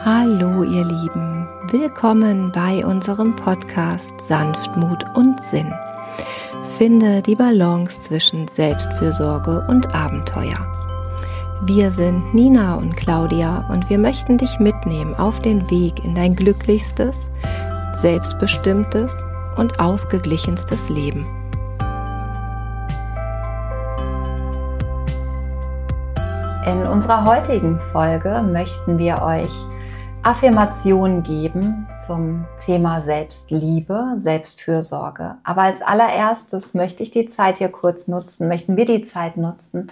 Hallo ihr Lieben, willkommen bei unserem Podcast Sanftmut und Sinn. Finde die Balance zwischen Selbstfürsorge und Abenteuer. Wir sind Nina und Claudia und wir möchten dich mitnehmen auf den Weg in dein glücklichstes, selbstbestimmtes und ausgeglichenstes Leben. In unserer heutigen Folge möchten wir euch Affirmationen geben zum Thema Selbstliebe, Selbstfürsorge. Aber als allererstes möchten wir die Zeit nutzen,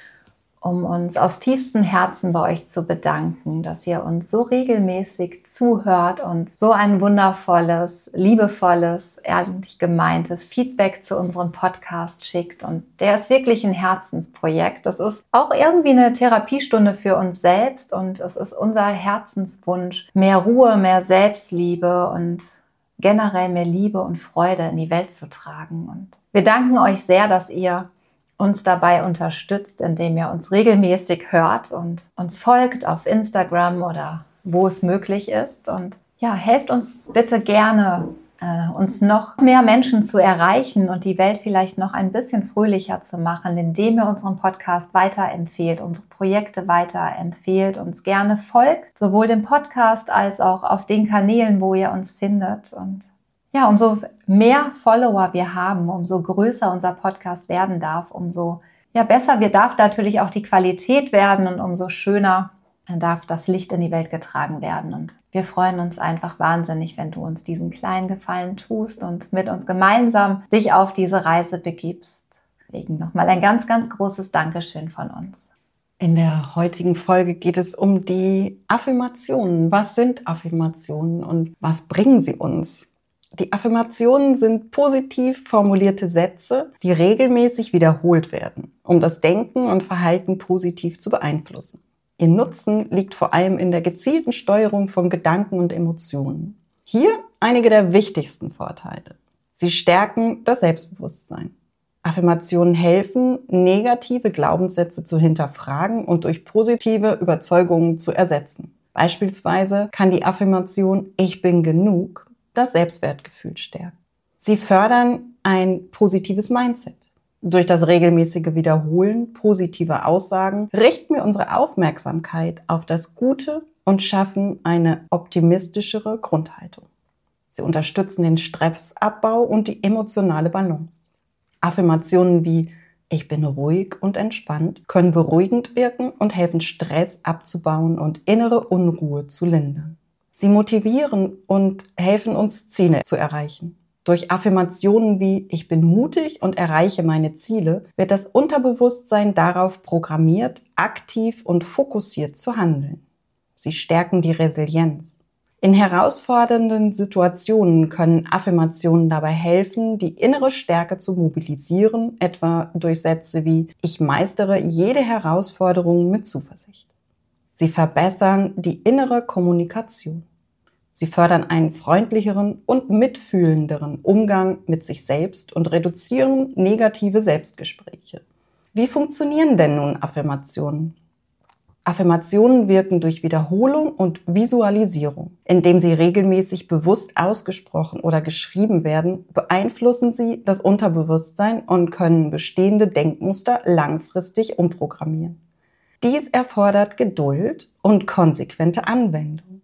um uns aus tiefstem Herzen bei euch zu bedanken, dass ihr uns so regelmäßig zuhört und so ein wundervolles, liebevolles, ehrlich gemeintes Feedback zu unserem Podcast schickt. Und der ist wirklich ein Herzensprojekt. Das ist auch irgendwie eine Therapiestunde für uns selbst und es ist unser Herzenswunsch, mehr Ruhe, mehr Selbstliebe und generell mehr Liebe und Freude in die Welt zu tragen. Und wir danken euch sehr, dass ihr uns dabei unterstützt, indem ihr uns regelmäßig hört und uns folgt auf Instagram oder wo es möglich ist. Und ja, helft uns bitte gerne, uns noch mehr Menschen zu erreichen und die Welt vielleicht noch ein bisschen fröhlicher zu machen, indem ihr unseren Podcast weiterempfehlt, unsere Projekte weiterempfehlt, uns gerne folgt, sowohl dem Podcast als auch auf den Kanälen, wo ihr uns findet. Und ja, umso mehr Follower wir haben, umso größer unser Podcast werden darf, umso besser darf natürlich auch die Qualität werden und umso schöner darf das Licht in die Welt getragen werden. Und wir freuen uns einfach wahnsinnig, wenn du uns diesen kleinen Gefallen tust und mit uns gemeinsam dich auf diese Reise begibst. Deswegen nochmal ein ganz, ganz großes Dankeschön von uns. In der heutigen Folge geht es um die Affirmationen. Was sind Affirmationen und was bringen sie uns? Die Affirmationen sind positiv formulierte Sätze, die regelmäßig wiederholt werden, um das Denken und Verhalten positiv zu beeinflussen. Ihr Nutzen liegt vor allem in der gezielten Steuerung von Gedanken und Emotionen. Hier einige der wichtigsten Vorteile. Sie stärken das Selbstbewusstsein. Affirmationen helfen, negative Glaubenssätze zu hinterfragen und durch positive Überzeugungen zu ersetzen. Beispielsweise kann die Affirmation „Ich bin genug" das Selbstwertgefühl stärken. Sie fördern ein positives Mindset. Durch das regelmäßige Wiederholen positiver Aussagen richten wir unsere Aufmerksamkeit auf das Gute und schaffen eine optimistischere Grundhaltung. Sie unterstützen den Stressabbau und die emotionale Balance. Affirmationen wie „Ich bin ruhig und entspannt" können beruhigend wirken und helfen, Stress abzubauen und innere Unruhe zu lindern. Sie motivieren und helfen uns, Ziele zu erreichen. Durch Affirmationen wie „Ich bin mutig und erreiche meine Ziele" wird das Unterbewusstsein darauf programmiert, aktiv und fokussiert zu handeln. Sie stärken die Resilienz. In herausfordernden Situationen können Affirmationen dabei helfen, die innere Stärke zu mobilisieren, etwa durch Sätze wie „Ich meistere jede Herausforderung mit Zuversicht". Sie verbessern die innere Kommunikation. Sie fördern einen freundlicheren und mitfühlenderen Umgang mit sich selbst und reduzieren negative Selbstgespräche. Wie funktionieren denn nun Affirmationen? Affirmationen wirken durch Wiederholung und Visualisierung. Indem sie regelmäßig bewusst ausgesprochen oder geschrieben werden, beeinflussen sie das Unterbewusstsein und können bestehende Denkmuster langfristig umprogrammieren. Dies erfordert Geduld und konsequente Anwendung.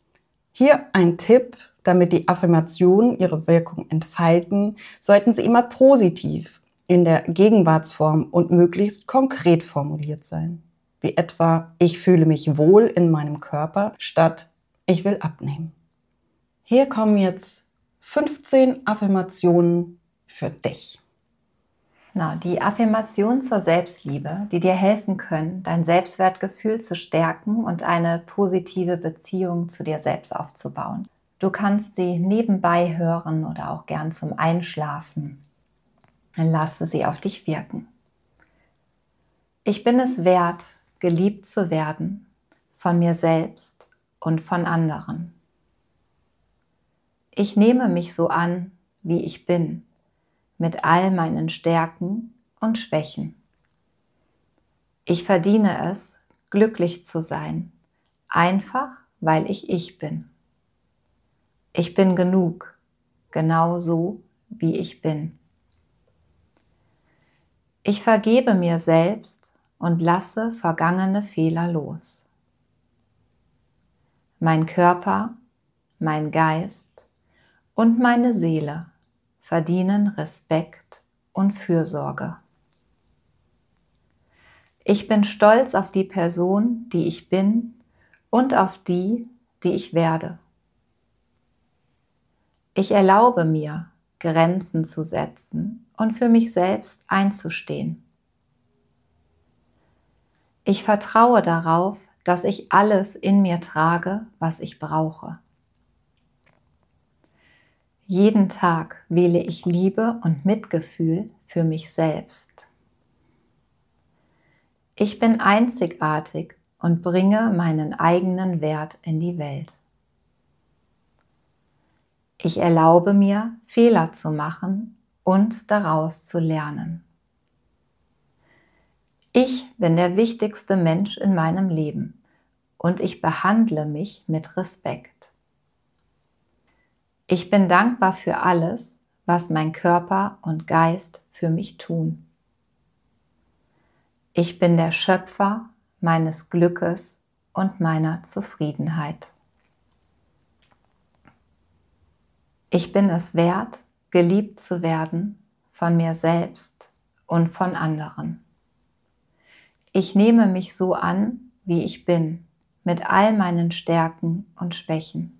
Hier ein Tipp: Damit die Affirmationen ihre Wirkung entfalten, sollten sie immer positiv, in der Gegenwartsform und möglichst konkret formuliert sein. Wie etwa „Ich fühle mich wohl in meinem Körper" statt „Ich will abnehmen". Hier kommen jetzt 15 Affirmationen für dich. Die Affirmationen zur Selbstliebe, die dir helfen können, dein Selbstwertgefühl zu stärken und eine positive Beziehung zu dir selbst aufzubauen. Du kannst sie nebenbei hören oder auch gern zum Einschlafen. Dann lasse sie auf dich wirken. Ich bin es wert, geliebt zu werden, von mir selbst und von anderen. Ich nehme mich so an, wie ich bin, mit all meinen Stärken und Schwächen. Ich verdiene es, glücklich zu sein, einfach weil ich bin. Ich bin genug, genau so, wie ich bin. Ich vergebe mir selbst und lasse vergangene Fehler los. Mein Körper, mein Geist und meine Seele verdienen Respekt und Fürsorge. Ich bin stolz auf die Person, die ich bin und auf die, die ich werde. Ich erlaube mir, Grenzen zu setzen und für mich selbst einzustehen. Ich vertraue darauf, dass ich alles in mir trage, was ich brauche. Jeden Tag wähle ich Liebe und Mitgefühl für mich selbst. Ich bin einzigartig und bringe meinen eigenen Wert in die Welt. Ich erlaube mir, Fehler zu machen und daraus zu lernen. Ich bin der wichtigste Mensch in meinem Leben und ich behandle mich mit Respekt. Ich bin dankbar für alles, was mein Körper und Geist für mich tun. Ich bin der Schöpfer meines Glückes und meiner Zufriedenheit. Ich bin es wert, geliebt zu werden von mir selbst und von anderen. Ich nehme mich so an, wie ich bin, mit all meinen Stärken und Schwächen.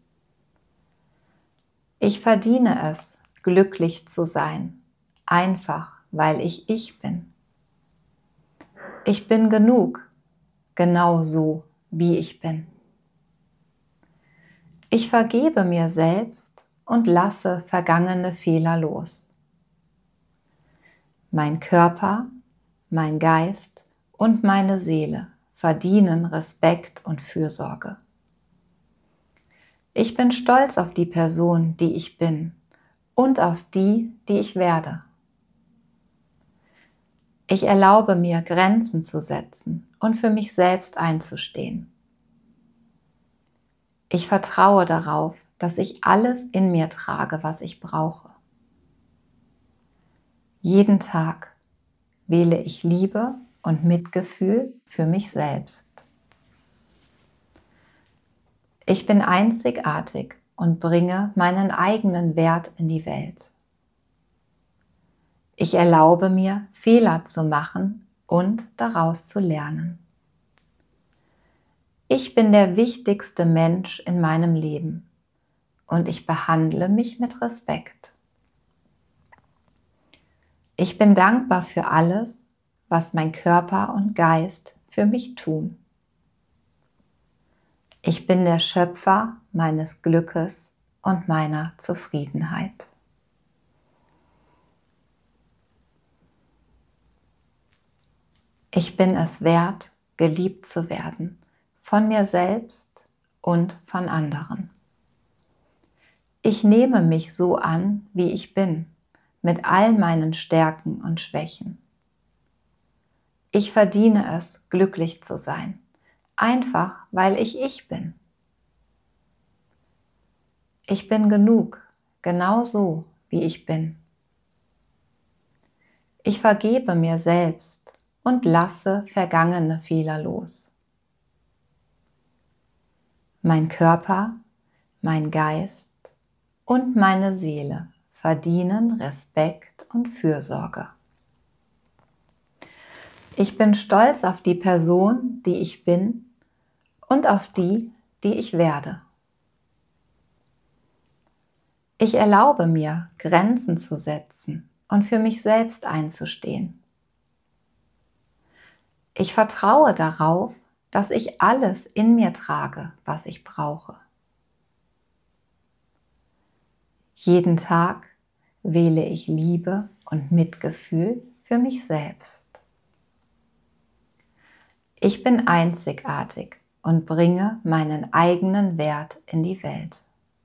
Ich verdiene es, glücklich zu sein, einfach weil ich bin. Ich bin genug, genau so, wie ich bin. Ich vergebe mir selbst und lasse vergangene Fehler los. Mein Körper, mein Geist und meine Seele verdienen Respekt und Fürsorge. Ich bin stolz auf die Person, die ich bin und auf die, die ich werde. Ich erlaube mir, Grenzen zu setzen und für mich selbst einzustehen. Ich vertraue darauf, dass ich alles in mir trage, was ich brauche. Jeden Tag wähle ich Liebe und Mitgefühl für mich selbst. Ich bin einzigartig und bringe meinen eigenen Wert in die Welt. Ich erlaube mir, Fehler zu machen und daraus zu lernen. Ich bin der wichtigste Mensch in meinem Leben und ich behandle mich mit Respekt. Ich bin dankbar für alles, was mein Körper und Geist für mich tun. Ich bin der Schöpfer meines Glückes und meiner Zufriedenheit. Ich bin es wert, geliebt zu werden, von mir selbst und von anderen. Ich nehme mich so an, wie ich bin, mit all meinen Stärken und Schwächen. Ich verdiene es, glücklich zu sein, einfach weil ich bin. Ich bin genug, genau so, wie ich bin. Ich vergebe mir selbst und lasse vergangene Fehler los. Mein Körper, mein Geist und meine Seele verdienen Respekt und Fürsorge. Ich bin stolz auf die Person, die ich bin und auf die, die ich werde. Ich erlaube mir, Grenzen zu setzen und für mich selbst einzustehen. Ich vertraue darauf, dass ich alles in mir trage, was ich brauche. Jeden Tag wähle ich Liebe und Mitgefühl für mich selbst. Ich bin einzigartig und bringe meinen eigenen Wert in die Welt.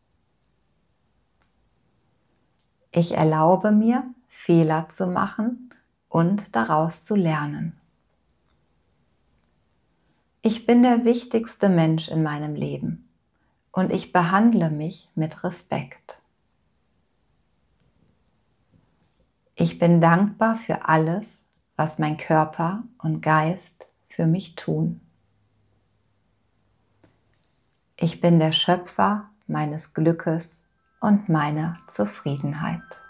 Ich erlaube mir, Fehler zu machen und daraus zu lernen. Ich bin der wichtigste Mensch in meinem Leben und ich behandle mich mit Respekt. Ich bin dankbar für alles, was mein Körper und Geist für mich tun. Ich bin der Schöpfer meines Glückes und meiner Zufriedenheit.